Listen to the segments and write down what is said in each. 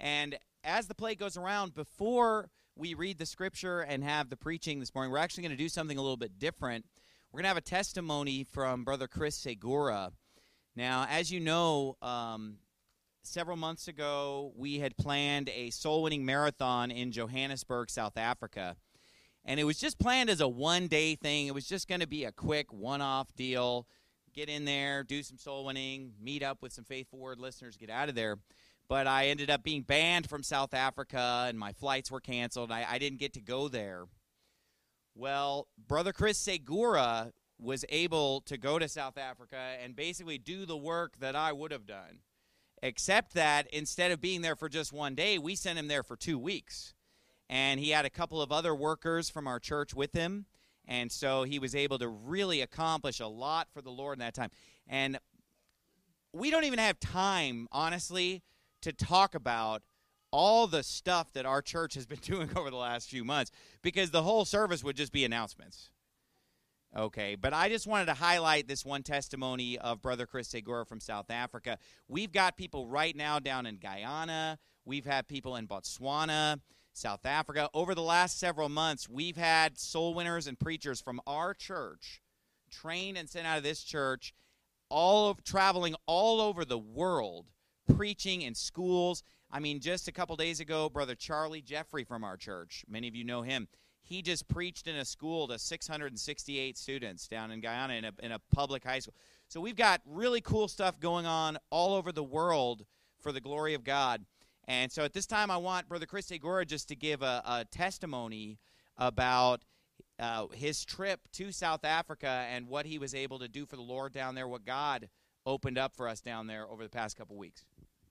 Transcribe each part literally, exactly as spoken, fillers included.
And as the plate goes around, before we read the scripture and have the preaching this morning, we're actually going to do something a little bit different. We're going to have a testimony from Brother Chris Segura. Now, as you know, um, several months ago, we had planned a soul-winning marathon in Johannesburg, South Africa. And it was just planned as a one-day thing. It was just going to be a quick one-off deal. Get in there, do some soul-winning, meet up with some Faithful Word listeners, get out of there. But I ended up being banned from South Africa, and my flights were canceled. I, I didn't get to go there. Well, Brother Chris Segura was able to go to South Africa and basically do the work that I would have done, except that instead of being there for just one day, we sent him there for two weeks. And he had a couple of other workers from our church with him, and so he was able to really accomplish a lot for the Lord in that time. And we don't even have time, honestly, to talk about all the stuff that our church has been doing over the last few months, because the whole service would just be announcements. Okay, but I just wanted to highlight this one testimony of Brother Chris Segura from South Africa. We've got people right now down in Guyana. We've had people in Botswana, South Africa. Over the last several months, we've had soul winners and preachers from our church trained and sent out of this church, all of traveling all over the world, preaching in schools. I mean, just a couple days ago, Brother Charlie Jeffrey from our church, many of you know him, he just preached in a school to six hundred sixty-eight students down in Guyana in a, in a public high school. So we've got really cool stuff going on all over the world for the glory of God. And so at this time, I want Brother Chris Segura just to give a, a testimony about uh, his trip to South Africa and what he was able to do for the Lord down there, what God opened up for us down there over the past couple weeks.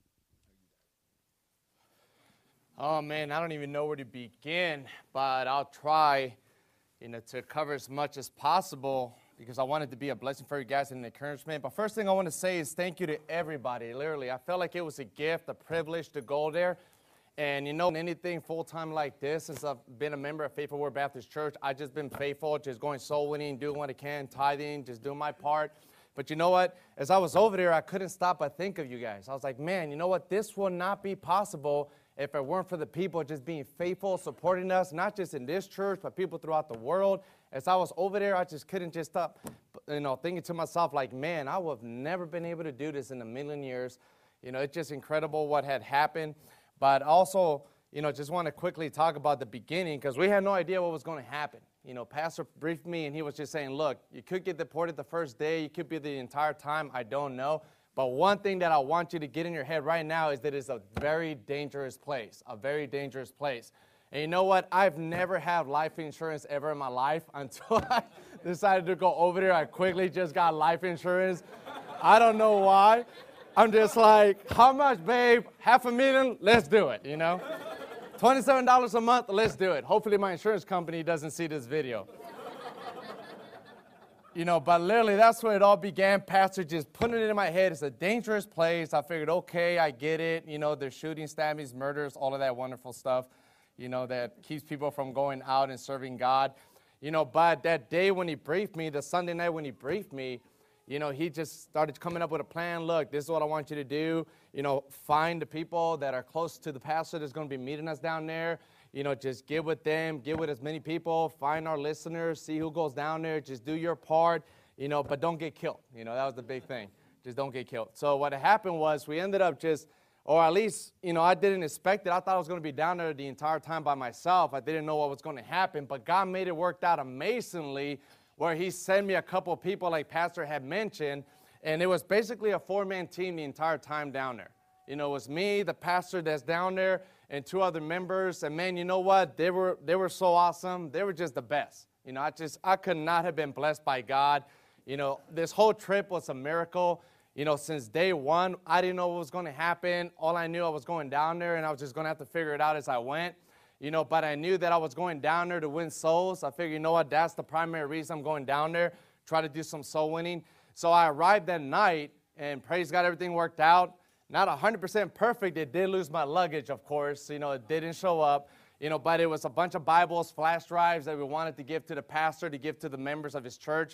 Oh, man, I don't even know where to begin, but I'll try, you know, to cover as much as possible because I wanted to be a blessing for you guys and an encouragement. But first thing I want to say is thank you to everybody, literally. I felt like it was a gift, a privilege to go there. And, you know, anything full-time like this, since I've been a member of Faithful Word Baptist Church, I've just been faithful, just going soul winning, doing what I can, tithing, just doing my part. But you know what? As I was over there, I couldn't stop but think of you guys. I was like, man, you know what? This will not be possible if it weren't for the people just being faithful, supporting us, not just in this church, but people throughout the world. As I was over there, I just couldn't just stop, you know, thinking to myself, like, man, I would have never been able to do this in a million years. You know, it's just incredible what had happened. But also, you know, just want to quickly talk about the beginning because we had no idea what was going to happen. You know, Pastor briefed me, and he was just saying, look, you could get deported the first day. You could be the entire time. I don't know. But one thing that I want you to get in your head right now is that it's a very dangerous place, a very dangerous place. And you know what? I've never had life insurance ever in my life until I decided to go over there. I quickly just got life insurance. I don't know why. I'm just like, how much, babe? Half a million? Let's do it, you know? twenty-seven dollars a month? Let's do it. Hopefully my insurance company doesn't see this video. You know, but literally that's where it all began. Pastor just putting it in my head. It's a dangerous place. I figured, okay, I get it. You know, there's shooting, stabbings, murders, all of that wonderful stuff, you know, that keeps people from going out and serving God. You know, but that day when he briefed me, the Sunday night when he briefed me, you know, he just started coming up with a plan. Look, this is what I want you to do. You know, find the people that are close to the pastor that's going to be meeting us down there. You know, just get with them, get with as many people, find our listeners, see who goes down there, just do your part, you know, but don't get killed. You know, that was the big thing. Just don't get killed. So what happened was we ended up just, or at least, you know, I didn't expect it. I thought I was going to be down there the entire time by myself. I didn't know what was going to happen, but God made it work out amazingly where he sent me a couple of people like Pastor had mentioned, and it was basically a four-man team the entire time down there. You know, it was me, the pastor that's down there, and two other members. And man, you know what? They were they were so awesome. They were just the best. You know, I just I could not have been blessed by God. You know, this whole trip was a miracle. You know, since day one, I didn't know what was going to happen. All I knew I was going down there, and I was just going to have to figure it out as I went. You know, but I knew that I was going down there to win souls. I figured, you know what? That's the primary reason I'm going down there, try to do some soul winning. So I arrived that night, and praise God, everything worked out. Not one hundred percent perfect. It did lose my luggage, of course. You know, it didn't show up. You know, but it was a bunch of Bibles, flash drives that we wanted to give to the pastor, to give to the members of his church.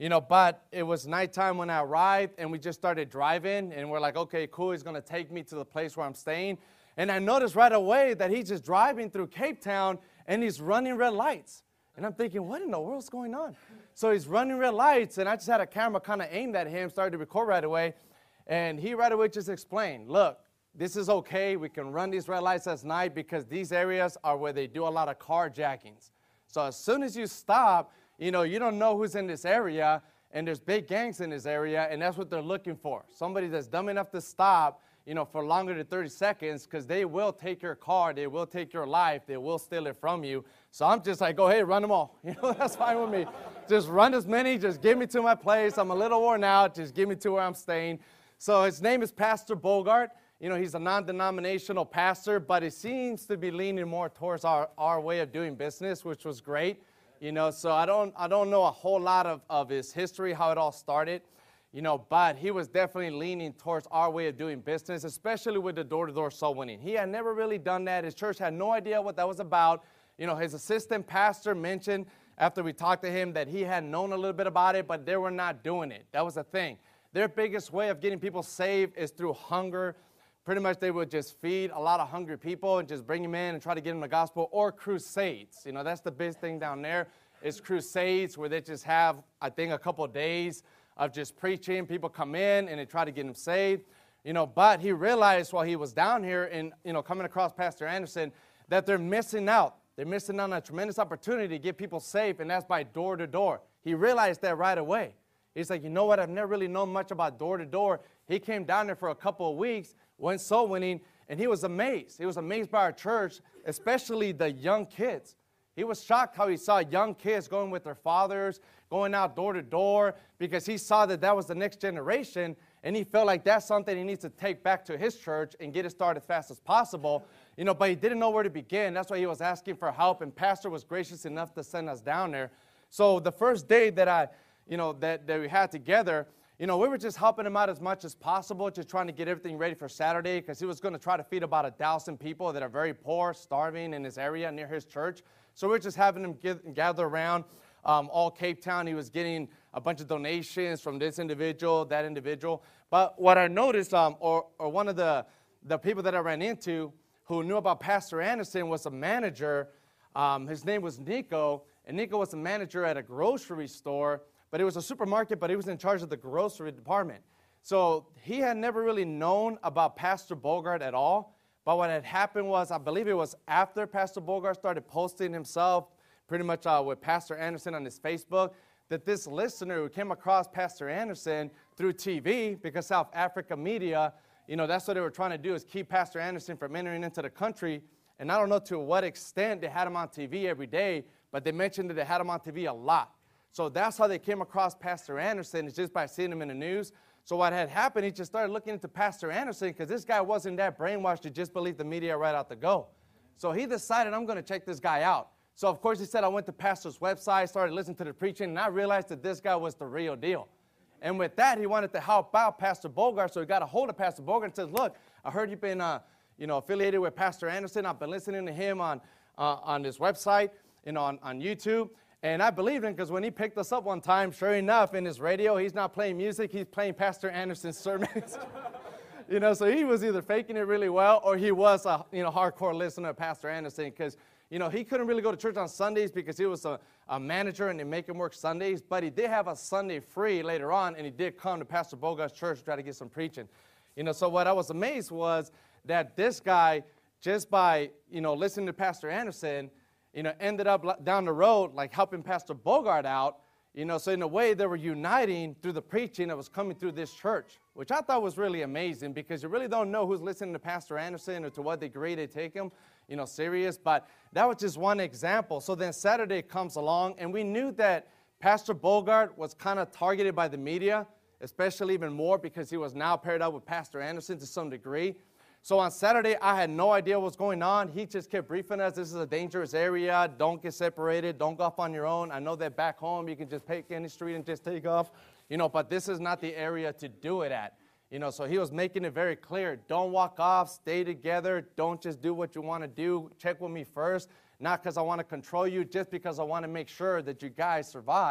You know, but it was nighttime when I arrived, and we just started driving, and we're like, okay, cool, he's going to take me to the place where I'm staying. And I noticed right away that he's just driving through Cape Town, and he's running red lights. And I'm thinking, what in the world's going on? So he's running red lights, and I just had a camera kind of aimed at him, started to record right away. And he right away just explained, look, this is okay. We can run these red lights at night because these areas are where they do a lot of carjackings. So as soon as you stop, you know, you don't know who's in this area, and there's big gangs in this area, and that's what they're looking for. Somebody that's dumb enough to stop, you know, for longer than thirty seconds, because they will take your car, they will take your life, they will steal it from you. So I'm just like, go ahead, run them all. You know, that's fine with me. Just run as many, just get me to my place. I'm a little worn out, just get me to where I'm staying. So his name is Pastor Bogart. You know, he's a non-denominational pastor, but he seems to be leaning more towards our, our way of doing business, which was great. You know, so I don't I don't know a whole lot of, of his history, how it all started, you know, but he was definitely leaning towards our way of doing business, especially with the door-to-door soul winning. He had never really done that. His church had no idea what that was about. You know, his assistant pastor mentioned after we talked to him that he had known a little bit about it, but they were not doing it. That was the thing. Their biggest way of getting people saved is through hunger. Pretty much they would just feed a lot of hungry people and just bring them in and try to get them the gospel, or crusades. You know, that's the big thing down there is crusades, where they just have, I think, a couple of days of just preaching. People come in and they try to get them saved. You know, but he realized while he was down here and, you know, coming across Pastor Anderson that they're missing out. They're missing out on a tremendous opportunity to get people saved, and that's by door to door. He realized that right away. He's like, you know what, I've never really known much about door to door. He came down there for a couple of weeks, went soul winning, and he was amazed. He was amazed by our church, especially the young kids. He was shocked how he saw young kids going with their fathers, going out door to door, because he saw that that was the next generation, and he felt like that's something he needs to take back to his church and get it started as fast as possible. You know, but he didn't know where to begin. That's why he was asking for help, and Pastor was gracious enough to send us down there. So the first day that I, you know, that, that we had together, you know, we were just helping him out as much as possible, just trying to get everything ready for Saturday, because he was going to try to feed about a thousand people that are very poor, starving in his area near his church. So we're just having him get, gather around um, all Cape Town. He was getting a bunch of donations from this individual, that individual. But what I noticed, um, or, or one of the, the people that I ran into who knew about Pastor Anderson was a manager. Um, his name was Nico, and Nico was a manager at a grocery store. But it was a supermarket, but he was in charge of the grocery department. So he had never really known about Pastor Bogart at all. But what had happened was, I believe it was after Pastor Bogart started posting himself pretty much uh, with Pastor Anderson on his Facebook, that this listener who came across Pastor Anderson through T V, because South Africa media, you know, that's what they were trying to do, is keep Pastor Anderson from entering into the country. And I don't know to what extent they had him on T V every day, but they mentioned that they had him on T V a lot. So that's how they came across Pastor Anderson, is just by seeing him in the news. So what had happened, he just started looking into Pastor Anderson, because this guy wasn't that brainwashed to just believe the media right out the go. So he decided, I'm going to check this guy out. So of course he said, I went to Pastor's website, started listening to the preaching, and I realized that this guy was the real deal. And with that, he wanted to help out Pastor Bogart, so he got a hold of Pastor Bogart and said, look, I heard you've been uh, you know, affiliated with Pastor Anderson. I've been listening to him on, uh, on his website, you know, on, on YouTube. And I believed him, because when he picked us up one time, sure enough, in his radio, he's not playing music, he's playing Pastor Anderson's sermons. You know, so he was either faking it really well, or he was a, you know, hardcore listener of Pastor Anderson, because, you know, he couldn't really go to church on Sundays because he was a, a manager and they make him work Sundays, but he did have a Sunday free later on, and he did come to Pastor Bogart's church to try to get some preaching. You know, so what I was amazed was that this guy, just by, you know, listening to Pastor Anderson, you know, ended up down the road, like helping Pastor Bogart out, you know, so in a way they were uniting through the preaching that was coming through this church, which I thought was really amazing, because you really don't know who's listening to Pastor Anderson or to what degree they take him, you know, serious, but that was just one example. So then Saturday comes along, and we knew that Pastor Bogart was kind of targeted by the media, especially even more because he was now paired up with Pastor Anderson to some degree. So on Saturday, I had no idea what was going on. He just kept briefing us, this is a dangerous area, don't get separated, don't go off on your own. I know that back home you can just pick any street and just take off, you know, but this is not the area to do it at. You know, so he was making it very clear, don't walk off, stay together, don't just do what you want to do, check with me first, not because I want to control you, just because I want to make sure that you guys survive,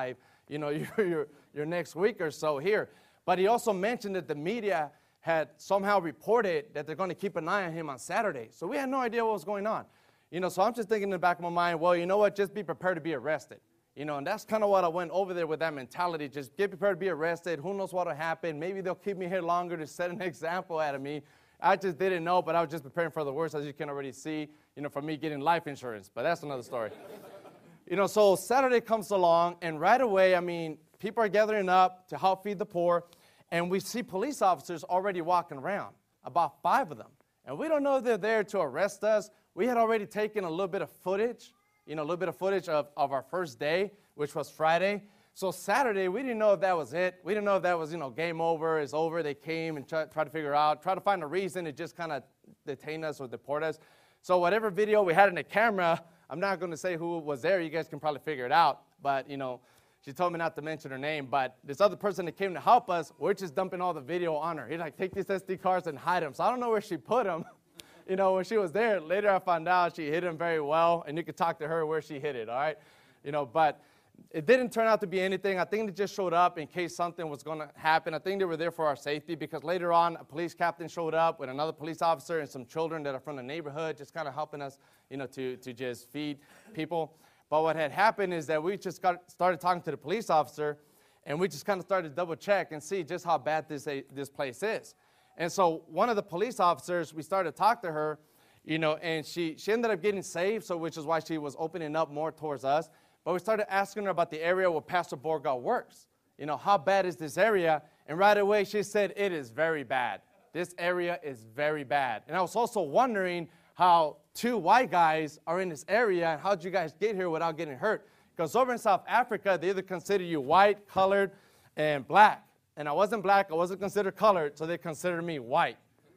you know, your, your, your next week or so here. But he also mentioned that the media had somehow reported that they're going to keep an eye on him on Saturday. So we had no idea what was going on. You know, so I'm just thinking in the back of my mind, well, you know what, just be prepared to be arrested. You know, and that's kind of what I went over there with that mentality. Just get prepared to be arrested. Who knows what will happen? Maybe they'll keep me here longer to set an example out of me. I just didn't know, but I was just preparing for the worst, as you can already see, you know, for me getting life insurance. But that's another story. You know, so Saturday comes along, and right away, I mean, people are gathering up to help feed the poor, and we see police officers already walking around, about five of them. And we don't know if they're there to arrest us. We had already taken a little bit of footage, you know, a little bit of footage of, of our first day, which was Friday. So Saturday, we didn't know if that was it. We didn't know if that was, you know, game over, it's over. They came and tried try to figure out, try to find a reason to just kind of detain us or deport us. So whatever video we had in the camera, I'm not going to say who was there. You guys can probably figure it out. But, you know, she told me not to mention her name. But this other person that came to help us, we're just dumping all the video on her. He's like, take these S D cards and hide them. So I don't know where she put them. You know, when she was there, later I found out she hid them very well. And you could talk to her where she hid it, all right? You know, but it didn't turn out to be anything. I think they just showed up in case something was going to happen. I think they were there for our safety because later on, a police captain showed up with another police officer and some children that are from the neighborhood, just kind of helping us, you know, to, to just feed people. But what had happened is that we just got started talking to the police officer, and we just kind of started to double check and see just how bad this, this place is. And so one of the police officers, we started to talk to her, you know, and she, she ended up getting saved, so which is why she was opening up more towards us. But we started asking her about the area where Pastor Borgard works. You know, how bad is this area? And right away she said, it is very bad. This area is very bad. And I was also wondering how two white guys are in this area and how'd you guys get here without getting hurt? Because over in South Africa, they either consider you white, colored, and black. And I wasn't black, I wasn't considered colored, so they considered me white.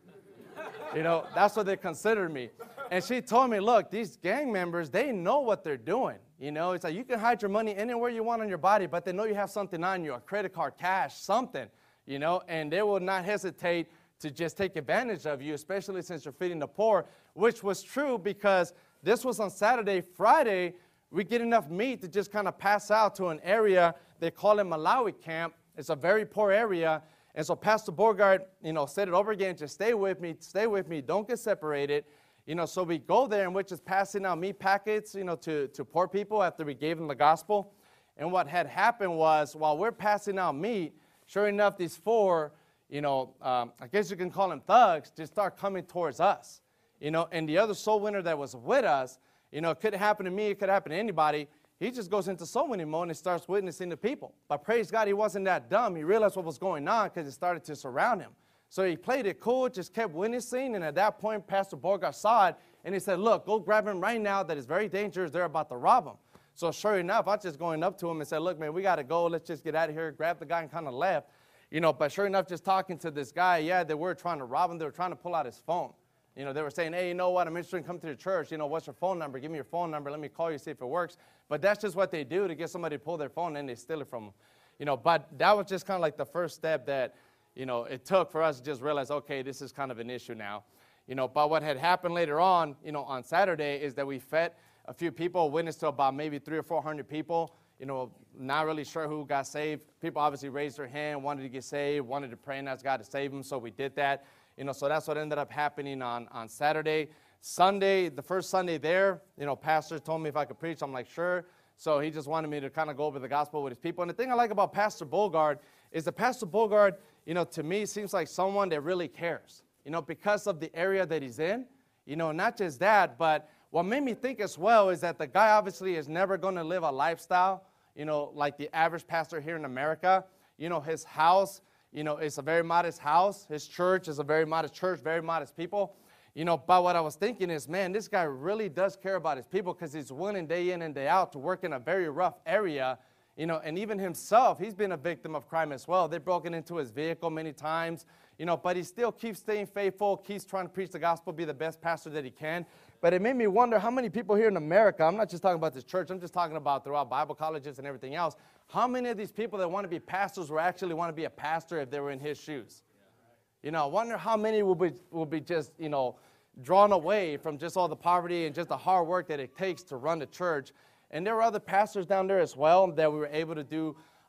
You know, that's what they considered me. And she told me, look, these gang members, they know what they're doing. You know, it's like you can hide your money anywhere you want on your body, but they know you have something on you, a credit card, cash, something, you know, and they will not hesitate to just take advantage of you, especially since you're feeding the poor, which was true because this was on Saturday. Friday, we get enough meat to just kind of pass out to an area. They call it Malawi Camp. It's a very poor area. And so Pastor Borgard, you know, said it over again, just stay with me, stay with me, don't get separated. You know, so we go there and we're just passing out meat packets, you know, to, to poor people after we gave them the gospel. And what had happened was while we're passing out meat, sure enough, these four, you know, um, I guess you can call them thugs, just start coming towards us. You know, and the other soul winner that was with us, you know, it could happen to me, it could happen to anybody. He just goes into soul winning mode and starts witnessing to people. But praise God, he wasn't that dumb. He realized what was going on because it started to surround him. So he played it cool, just kept witnessing, and at that point, Pastor Borgard saw it, and he said, look, go grab him right now. That is very dangerous. They're about to rob him. So sure enough, I was just going up to him and said, look, man, we got to go. Let's just get out of here. Grab the guy and kind of left. You know, but sure enough, just talking to this guy, yeah, they were trying to rob him. They were trying to pull out his phone. You know, they were saying, hey, you know what, I'm interested in coming to the church. You know, what's your phone number? Give me your phone number. Let me call you, see if it works. But that's just what they do to get somebody to pull their phone, and they steal it from them. You know, but that was just kind of like the first step that, you know, it took for us to just realize, okay, this is kind of an issue now. You know, but what had happened later on, you know, on Saturday is that we fed a few people, witnessed to about maybe three or four hundred people. You know, not really sure who got saved. People obviously raised their hand, wanted to get saved, wanted to pray and ask God to save them, so we did that. You know, so that's what ended up happening on, on Saturday. Sunday, the first Sunday there, you know, pastor told me if I could preach. I'm like, sure. So he just wanted me to kind of go over the gospel with his people. And the thing I like about Pastor Borgard is that Pastor Borgard, you know, to me seems like someone that really cares, you know, because of the area that he's in. You know, not just that, but what made me think as well is that the guy obviously is never going to live a lifestyle, you know, like the average pastor here in America. You know, his house, you know, it's a very modest house. His church is a very modest church, very modest people. You know, but what I was thinking is, man, this guy really does care about his people because he's willing day in and day out to work in a very rough area. You know, and even himself, he's been a victim of crime as well. They've broken into his vehicle many times, you know, but he still keeps staying faithful, keeps trying to preach the gospel, be the best pastor that he can. But it made me wonder how many people here in America, I'm not just talking about this church, I'm just talking about throughout Bible colleges and everything else, how many of these people that want to be pastors will actually want to be a pastor if they were in his shoes? You know, I wonder how many will be, will be just, you know, drawn away from just all the poverty and just the hard work that it takes to run the church. And there were other pastors down there as well that we were able to do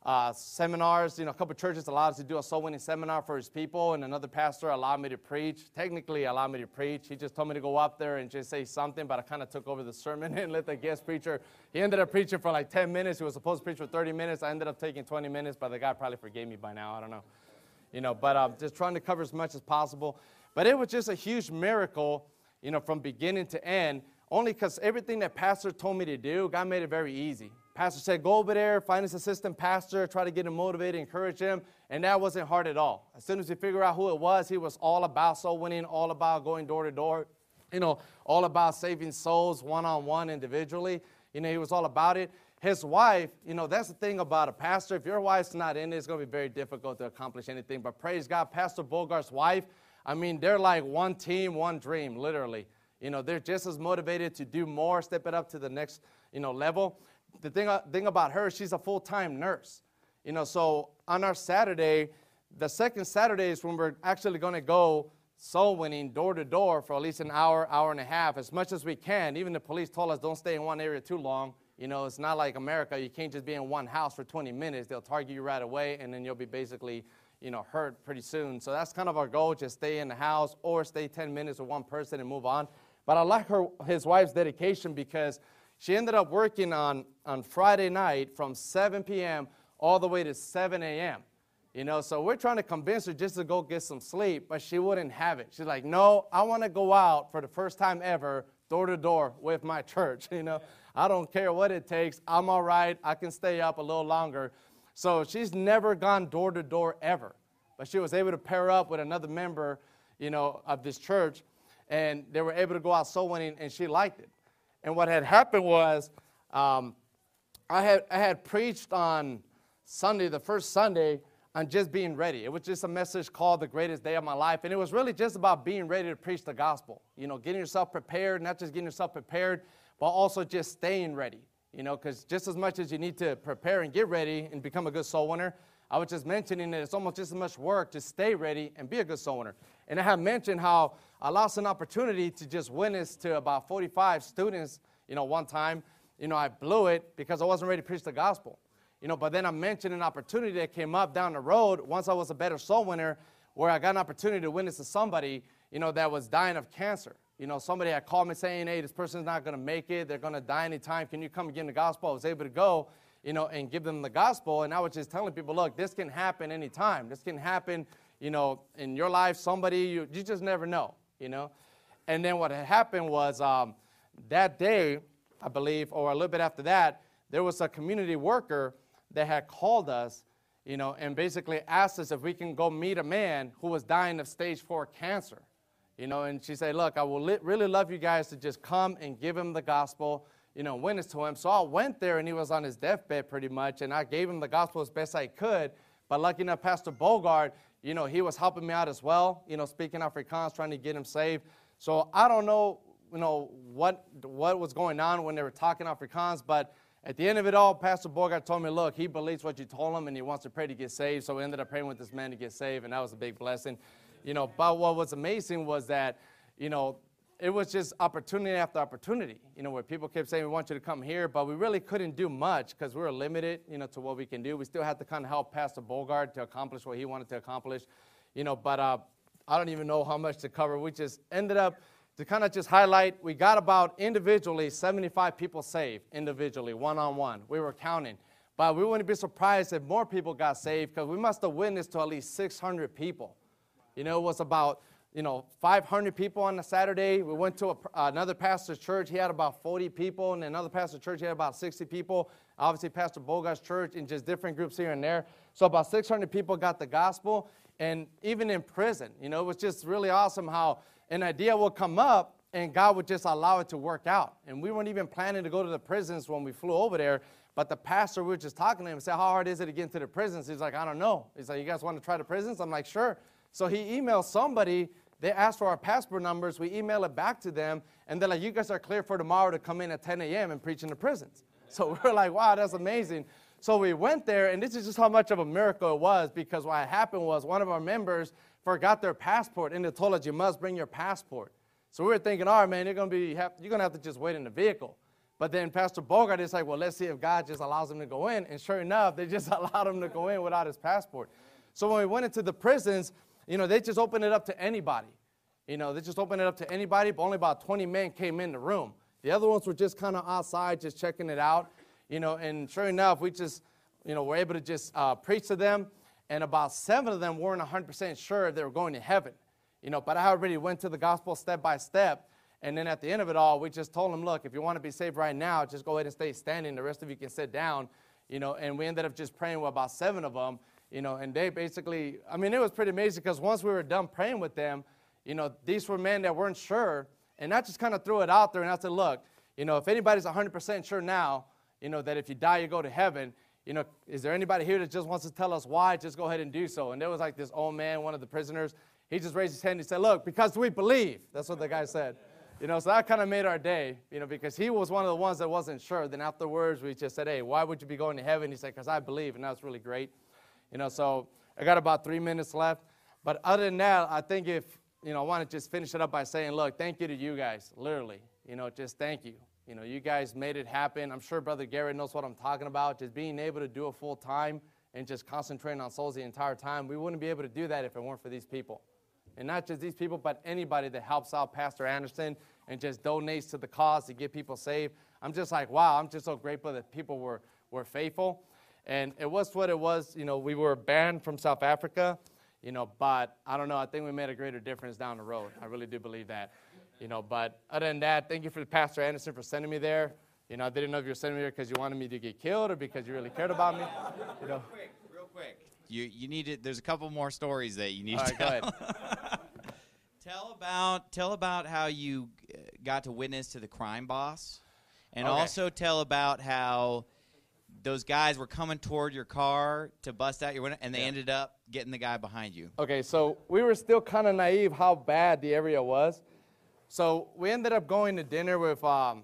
uh, seminars. You know, a couple churches allowed us to do a soul winning seminar for his people, and another pastor allowed me to preach. Technically, allowed me to preach. He just told me to go up there and just say something, but I kind of took over the sermon and let the guest preacher. He ended up preaching for like ten minutes. He was supposed to preach for thirty minutes. I ended up taking twenty minutes, but the guy probably forgave me by now. I don't know. You know, but um, just trying to cover as much as possible. But it was just a huge miracle, you know, from beginning to end, only because everything that pastor told me to do, God made it very easy. Pastor said, go over there, find his assistant pastor, try to get him motivated, encourage him, and that wasn't hard at all. As soon as we figured out who it was, he was all about soul winning, all about going door to door, you know, all about saving souls one-on-one individually. You know, he was all about it. His wife, you know, that's the thing about a pastor. If your wife's not in it, it's going to be very difficult to accomplish anything. But praise God, Pastor Bogart's wife, I mean, they're like one team, one dream, literally. You know, they're just as motivated to do more, step it up to the next, you know, level. The thing, uh, thing about her, she's a full-time nurse. You know, so on our Saturday, the second Saturday is when we're actually going to go soul winning door to door for at least an hour, hour and a half, as much as we can. Even the police told us don't stay in one area too long. You know, it's not like America. You can't just be in one house for twenty minutes. They'll target you right away, and then you'll be basically, you know, hurt pretty soon. So that's kind of our goal, just stay in the house or stay ten minutes with one person and move on. But I like her, his wife's dedication because she ended up working on, on Friday night from seven p.m. all the way to seven a.m. You know, so we're trying to convince her just to go get some sleep, but she wouldn't have it. She's like, no, I want to go out for the first time ever, door to door with my church, you know. I don't care what it takes. I'm all right. I can stay up a little longer. So she's never gone door to door ever. But she was able to pair up with another member, you know, of this church, and they were able to go out soul winning, and she liked it. And what had happened was um, I had I had preached on Sunday, the first Sunday, on just being ready. It was just a message called The Greatest Day of My Life, and it was really just about being ready to preach the gospel. You know, getting yourself prepared, not just getting yourself prepared, but also just staying ready, you know, because just as much as you need to prepare and get ready and become a good soul winner, I was just mentioning that it's almost just as much work to stay ready and be a good soul winner. And I have mentioned how I lost an opportunity to just witness to about forty-five students, you know, one time. You know, I blew it because I wasn't ready to preach the gospel. You know, but then I mentioned an opportunity that came up down the road once I was a better soul winner where I got an opportunity to witness to somebody, you know, that was dying of cancer. You know, somebody had called me saying, hey, this person's not going to make it. They're going to die anytime. Can you come and give them the gospel? I was able to go, you know, and give them the gospel. And I was just telling people, look, this can happen anytime. This can happen, you know, in your life, somebody, you, you just never know, you know. And then what had happened was um, that day, I believe, or a little bit after that, there was a community worker that had called us, you know, and basically asked us if we can go meet a man who was dying of stage four cancer. You know, and she said, look, I will li- really love you guys to just come and give him the gospel, you know, witness to him. So I went there, and he was on his deathbed pretty much, and I gave him the gospel as best I could. But lucky enough, Pastor Bogart, you know, he was helping me out as well, you know, speaking Afrikaans, trying to get him saved. So I don't know, you know, what what was going on when they were talking Afrikaans, but at the end of it all, Pastor Bogart told me, look, he believes what you told him, and he wants to pray to get saved. So we ended up praying with this man to get saved, and that was a big blessing. You know, but what was amazing was that, you know, it was just opportunity after opportunity, you know, where people kept saying, we want you to come here, but we really couldn't do much because we were limited, you know, to what we can do. We still had to kind of help Pastor Bogart to accomplish what he wanted to accomplish, you know, but uh, I don't even know how much to cover. We just ended up, to kind of just highlight, we got about individually seventy-five people saved, individually, one-on-one. We were counting. But we wouldn't be surprised if more people got saved because we must have witnessed to at least six hundred people. You know, it was about, you know, five hundred people on a Saturday. We went to a, another pastor's church. He had about forty people. And another pastor's church, he had about sixty people. Obviously, Pastor Bogart's church and just different groups here and there. So about six hundred people got the gospel. And even in prison, you know, it was just really awesome how an idea would come up and God would just allow it to work out. And we weren't even planning to go to the prisons when we flew over there. But the pastor, we were just talking to him and said, how hard is it to get into the prisons? He's like, I don't know. He's like, you guys want to try the prisons? I'm like, sure. So he emailed somebody. They asked for our passport numbers. We emailed it back to them. And they're like, you guys are clear for tomorrow to come in at ten a.m. and preach in the prisons. So we're like, wow, that's amazing. So we went there, and this is just how much of a miracle it was, because what happened was one of our members forgot their passport, and they told us, you must bring your passport. So we were thinking, all right, man, you're going to be you're going to have to just wait in the vehicle. But then Pastor Bogart is like, well, let's see if God just allows him to go in. And sure enough, they just allowed him to go in without his passport. So when we went into the prisons, you know, they just opened it up to anybody. You know, they just opened it up to anybody, but only about twenty men came in the room. The other ones were just kind of outside, just checking it out. You know, and sure enough, we just, you know, were able to just uh, preach to them. And about seven of them weren't one hundred percent sure they were going to heaven. You know, but I already went to the gospel step by step. And then at the end of it all, we just told them, look, if you want to be saved right now, just go ahead and stay standing. The rest of you can sit down. You know, and we ended up just praying with about seven of them. You know, and they basically, I mean, it was pretty amazing because once we were done praying with them, you know, these were men that weren't sure. And I just kind of threw it out there and I said, look, you know, if anybody's one hundred percent sure now, you know, that if you die, you go to heaven, you know, is there anybody here that just wants to tell us why? Just go ahead and do so. And there was like this old man, one of the prisoners. He just raised his hand and he said, look, because we believe. That's what the guy said. You know, so that kind of made our day, you know, because he was one of the ones that wasn't sure. Then afterwards, we just said, hey, why would you be going to heaven? He said, because I believe. And that was really great. You know, so I got about three minutes left. But other than that, I think if, you know, I want to just finish it up by saying, look, thank you to you guys, literally. You know, just thank you. You know, you guys made it happen. I'm sure Brother Garrett knows what I'm talking about. Just being able to do it full time and just concentrating on souls the entire time. We wouldn't be able to do that if it weren't for these people. And not just these people, but anybody that helps out Pastor Anderson and just donates to the cause to get people saved. I'm just like, wow, I'm just so grateful that people were, were faithful. And it was what it was. You know, we were banned from South Africa, you know, but I don't know. I think we made a greater difference down the road. I really do believe that. You know, but other than that, thank you for Pastor Anderson for sending me there. You know, I didn't know if you were sending me there because you wanted me to get killed or because you really cared about me. You know. Real quick, real quick. You you need to, there's a couple more stories that you need All to right, tell. go ahead. tell about tell about how you got to witness to the crime boss, and Okay. also tell about how those guys were coming toward your car to bust out your window, and they Yeah. ended up getting the guy behind you. Okay, so we were still kind of naive how bad the area was. So we ended up going to dinner with um,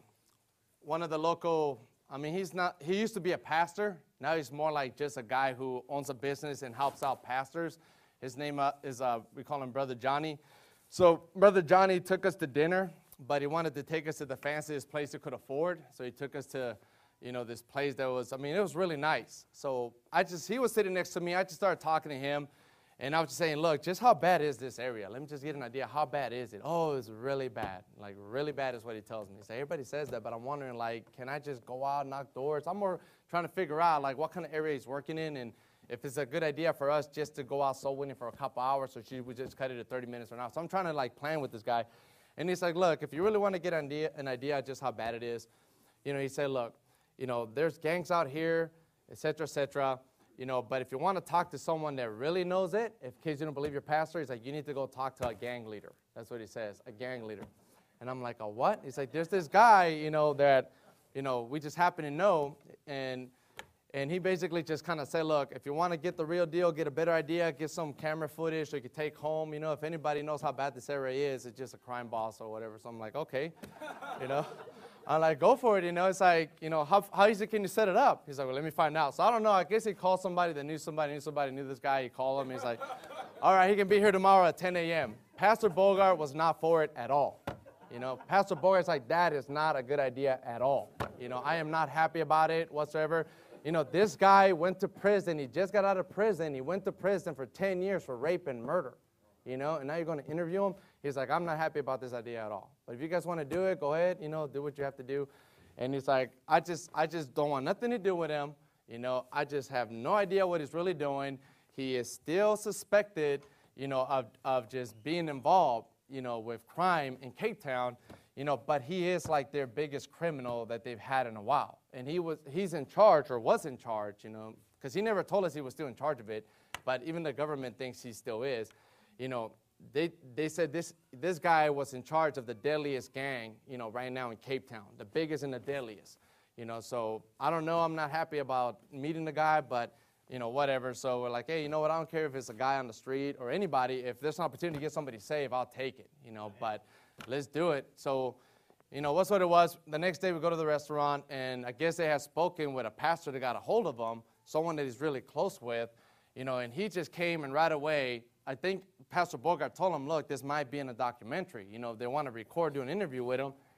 one of the local, I mean, he's not, he used to be a pastor. Now he's more like just a guy who owns a business and helps out pastors. His name uh, is, uh, we call him Brother Johnny. So Brother Johnny took us to dinner, but he wanted to take us to the fanciest place he could afford. So he took us to, you know, this place that was, I mean, it was really nice. So I just, he was sitting next to me. I just started talking to him. And I was just saying, look, just how bad is this area? Let me just get an idea. How bad is it? Oh, it's really bad. Like, really bad is what he tells me. So everybody says that, but I'm wondering, like, can I just go out, knock doors? I'm more trying to figure out, like, what kind of area he's working in and if it's a good idea for us just to go out soul winning for a couple hours or should we just cut it to thirty minutes or not. So I'm trying to, like, plan with this guy. And he's like, look, if you really want to get an idea, an idea of just how bad it is, you know, he said, look, you know, there's gangs out here, et cetera, et cetera. You know, but if you want to talk to someone that really knows it, if in case you don't believe your pastor, he's like, you need to go talk to a gang leader. That's what he says, a gang leader. And I'm like, a what? He's like, there's this guy, you know, that, you know, we just happen to know. And and he basically just kind of said, look, if you want to get the real deal, get a better idea, get some camera footage so you can take home. You know, if anybody knows how bad this area is, it's just a crime boss or whatever. So I'm like, okay, you know. I'm like, go for it, you know. It's like, you know, how, how easy can you set it up? He's like, well, let me find out. So I don't know. I guess he called somebody that knew somebody, knew somebody, knew this guy. He called him. He's like, all right, he can be here tomorrow at ten a.m. Pastor Bogart was not for it at all. You know, Pastor Bogart's like, that is not a good idea at all. You know, I am not happy about it whatsoever. You know, this guy went to prison. He just got out of prison. He went to prison for ten years for rape and murder. You know, and now you're going to interview him. He's like, I'm not happy about this idea at all. But if you guys want to do it, go ahead, you know, do what you have to do. And he's like, I just I just don't want nothing to do with him. You know, I just have no idea what he's really doing. He is still suspected, you know, of, of just being involved, you know, with crime in Cape Town, you know, but he is like their biggest criminal that they've had in a while. And he was he's in charge or was in charge, you know, because he never told us he was still in charge of it. But even the government thinks he still is. You know, they they said this this guy was in charge of the deadliest gang, you know, right now in Cape Town, the biggest and the deadliest, you know. So I don't know. I'm not happy about meeting the guy, but, you know, whatever. So we're like, hey, you know what? I don't care if it's a guy on the street or anybody. If there's an opportunity to get somebody saved, I'll take it, you know, but let's do it. So, you know, what's what it was. The next day we go to the restaurant, and I guess they had spoken with a pastor that got a hold of him, someone that he's really close with, you know, and he just came and right away, I think Pastor Bogart told him, look, this might be in a documentary. You know, they want to record, do an interview with him.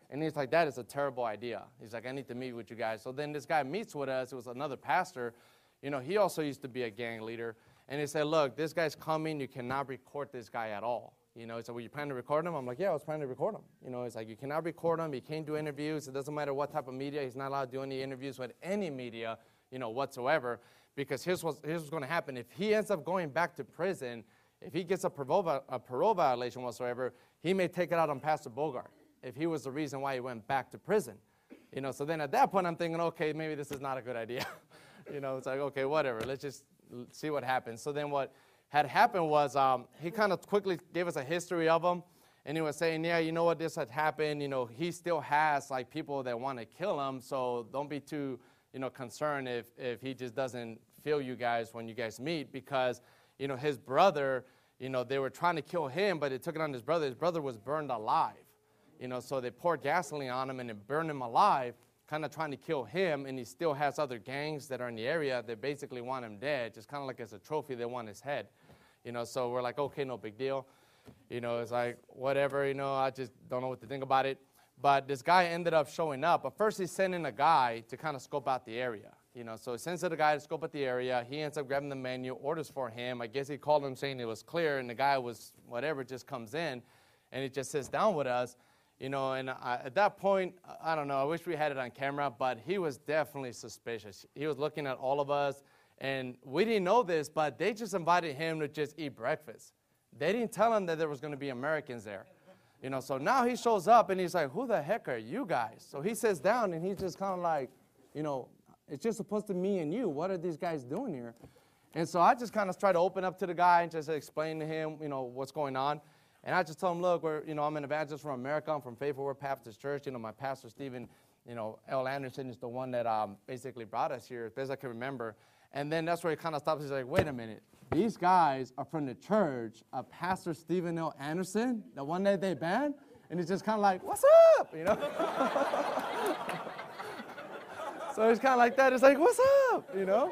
And he's like, that is a terrible idea. He's like, I need to meet with you guys. So then this guy meets with us. It was another pastor. You know, he also used to be a gang leader. And he said, look, this guy's coming. You cannot record this guy at all. You know, he said, well, you planning to record him? I'm like, yeah, I was planning to record him. You know, it's like, you cannot record him. He can't do interviews. It doesn't matter what type of media. He's not allowed to do any interviews with any media, you know, whatsoever. Because here's what's, here's what's going to happen. If he ends up going back to prison, if he gets a parole, a parole violation whatsoever, he may take it out on Pastor Bogart if he was the reason why he went back to prison. You know, so then at that point, I'm thinking, okay, maybe this is not a good idea. You know, it's like, okay, whatever. Let's just see what happens. So then what had happened was um, he kind of quickly gave us a history of him. And he was saying, yeah, you know what, this had happened. You know, he still has, like, people that want to kill him. So don't be too, you know, concerned if, if he just doesn't feel you guys when you guys meet. Because, you know, his brother, you know, they were trying to kill him, but they took it on his brother. His brother was burned alive. You know, so they poured gasoline on him and it burned him alive, kind of trying to kill him. And he still has other gangs that are in the area that basically want him dead. Just kind of like as a trophy, they want his head. You know, so we're like, okay, no big deal. You know, it's like, whatever, you know, I just don't know what to think about it. But this guy ended up showing up. But first he sent in a guy to kind of scope out the area. You know, so he sends in a guy to scope out the area. He ends up grabbing the menu, orders for him. I guess he called him saying it was clear, and the guy was, whatever, just comes in, and he just sits down with us. You know, and I, at that point, I don't know, I wish we had it on camera, but he was definitely suspicious. He was looking at all of us. And we didn't know this, but they just invited him to just eat breakfast. They didn't tell him that there was going to be Americans there. You know, so now he shows up, and he's like, who the heck are you guys? So he sits down, and he's just kind of like, you know, it's just supposed to be me and you. What are these guys doing here? And so I just kind of try to open up to the guy and just explain to him, you know, what's going on. And I just told him, look, we're, you know, I'm an evangelist from America. I'm from Faithful Word Baptist Church. You know, my pastor, Stephen, you know, L. Anderson is the one that um, basically brought us here, as best I can remember. And then that's where he kind of stops. He's like, wait a minute. These guys are from the church of Pastor Stephen L. Anderson, the one that they banned? And he's just kind of like, what's up? You know? So he's kind of like that. It's like, what's up? You know?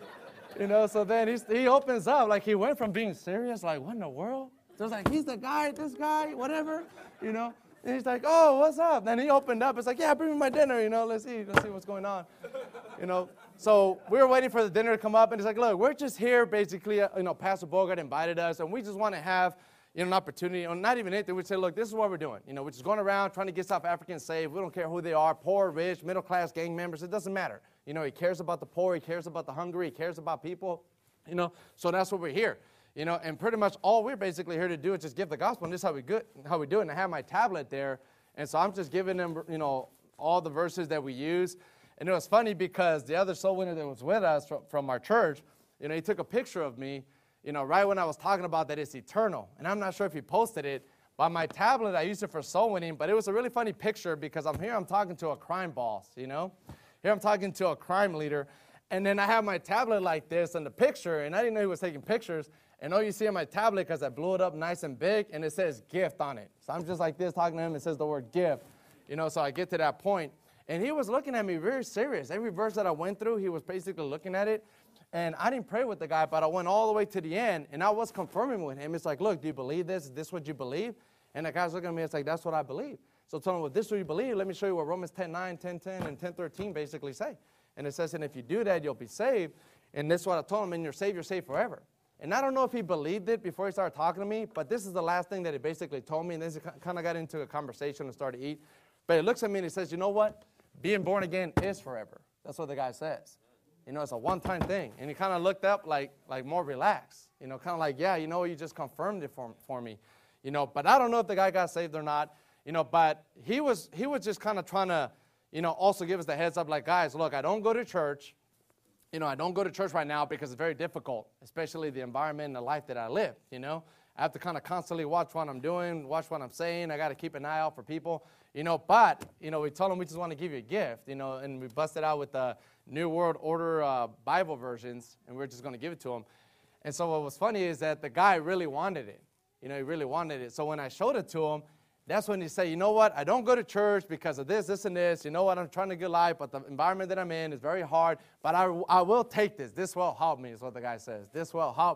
You know, so then he's, he opens up. Like, he went from being serious, like, what in the world? So it's like, he's the guy, this guy, whatever, you know? And he's like, oh, what's up? Then he opened up. It's like, yeah, bring me my dinner, you know, let's eat, let's see what's going on. You know, so we were waiting for the dinner to come up, and he's like, look, we're just here basically, uh, you know, Pastor Bogart invited us, and we just want to have, you know, an opportunity, or not even anything. We'd say, look, this is what we're doing. You know, we're just going around trying to get South Africans saved. We don't care who they are, poor, rich, middle-class gang members. It doesn't matter. You know, he cares about the poor. He cares about the hungry. He cares about people, you know. So that's what we're here. You know, and pretty much all we're basically here to do is just give the gospel, and this is how we, good, how we do it. And I have my tablet there, and so I'm just giving them, you know, all the verses that we use. And it was funny because the other soul winner that was with us from, from our church, you know, he took a picture of me, you know, right when I was talking about that it's eternal. And I'm not sure if he posted it, but my tablet, I used it for soul winning, but it was a really funny picture because I'm here, I'm talking to a crime boss, you know. Here I'm talking to a crime leader, and then I have my tablet like this and the picture, and I didn't know he was taking pictures. And all you see on my tablet, because I blew it up nice and big, and it says gift on it. So I'm just like this talking to him, it says the word gift. You know, so I get to that point. And he was looking at me very serious. Every verse that I went through, he was basically looking at it. And I didn't pray with the guy, but I went all the way to the end, and I was confirming with him. It's like, look, do you believe this? Is this what you believe? And the guy's looking at me, it's like, that's what I believe. So I told him, well, this is what you believe. Let me show you what Romans ten nine, ten ten, and ten thirteen basically say. And it says, and if you do that, you'll be saved. And this is what I told him, and you're saved, you're saved forever. And I don't know if he believed it before he started talking to me, but this is the last thing that he basically told me, and then he kind of got into a conversation and started to eat. But he looks at me and he says, you know what? Being born again is forever. That's what the guy says. You know, it's a one-time thing. And he kind of looked up like, like more relaxed. You know, kind of like, yeah, you know, you just confirmed it for, for me. You know, but I don't know if the guy got saved or not. You know, but he was, he was just kind of trying to, you know, also give us the heads up like, guys, look, I don't go to church. You know, I don't go to church right now because it's very difficult, especially the environment and the life that I live, you know. I have to kind of constantly watch what I'm doing, watch what I'm saying. I got to keep an eye out for people, you know. But, you know, we told them we just want to give you a gift, you know, and we busted out with the New World Order uh, Bible versions, and we we're just going to give it to him. And so what was funny is that the guy really wanted it. You know, he really wanted it. So when I showed it to him, that's when he said, you know what, I don't go to church because of this, this, and this. You know what, I'm trying to get life, but the environment that I'm in is very hard. But I, I will take this. This will help me is what the guy says. This will help me.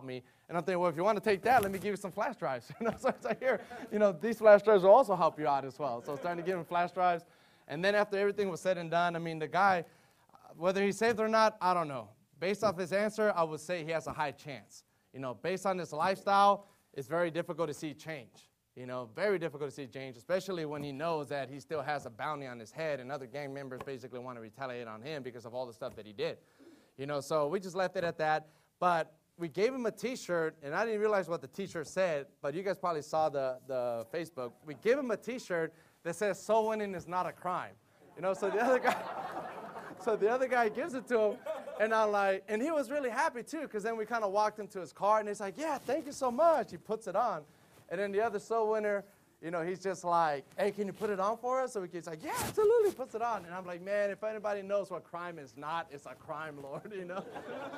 And I'm thinking, well, if you want to take that, let me give you some flash drives. You know, so it's like, here, you know, these flash drives will also help you out as well. So I was starting to give him flash drives. And then after everything was said and done, I mean, the guy, whether he's saved or not, I don't know. Based off his answer, I would say he has a high chance. You know, based on his lifestyle, it's very difficult to see change. You know, very difficult to see change, especially when he knows that he still has a bounty on his head and other gang members basically want to retaliate on him because of all the stuff that he did. You know, so we just left it at that. But we gave him a T-shirt, and I didn't realize what the T-shirt said, but you guys probably saw the, the Facebook. We gave him a T-shirt that says, "Soul winning is not a crime." You know, so the other guy, so the other guy gives it to him, and I'm like, and he was really happy too, because then we kind of walked him to his car, and he's like, "Yeah, thank you so much." He puts it on. And then the other soul winner, you know, he's just like, "Hey, can you put it on for us?" So he's like, "Yeah, absolutely," puts it on. And I'm like, man, if anybody knows what crime is not, it's a crime, Lord, you know.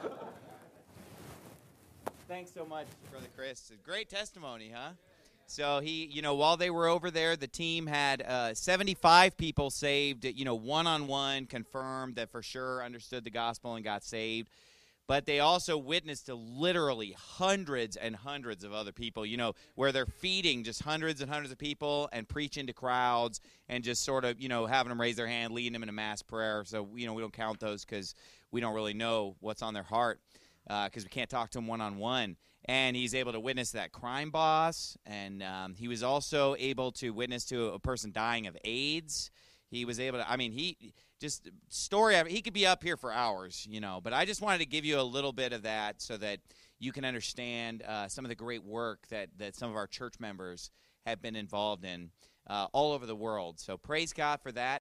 Thanks so much, Brother Chris. Great testimony, huh? So he, you know, while they were over there, the team had uh, seventy-five people saved, you know, one-on-one, confirmed that for sure understood the gospel and got saved. But they also witnessed to literally hundreds and hundreds of other people, you know, where they're feeding just hundreds and hundreds of people and preaching to crowds and just sort of, you know, having them raise their hand, leading them in a mass prayer. So, you know, we don't count those because we don't really know what's on their heart because uh, we can't talk to them one-on-one. And he's able to witness that crime boss, and um, he was also able to witness to a person dying of AIDS. He was able to, I mean, he just story, I mean, he could be up here for hours, you know, but I just wanted to give you a little bit of that so that you can understand uh, some of the great work that, that some of our church members have been involved in uh, all over the world. So praise God for that.